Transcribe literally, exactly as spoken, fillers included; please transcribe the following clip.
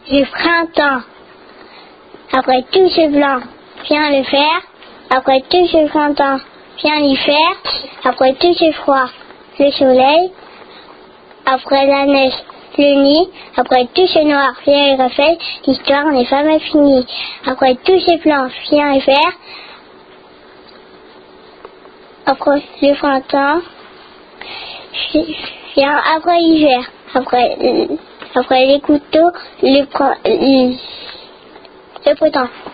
le printemps. Après tout ce blanc, vient le fer. Après tout ce printemps, vient l'hiver. Après tout ce froid, le soleil. Après la neige, le nid. Après tout ce noir, vient le reflet. L'histoire n'est jamais finie. Après tout ce blanc, vient le vert. Après le printemps, vient après l'hiver. Après, après les couteaux, le, le, le printemps.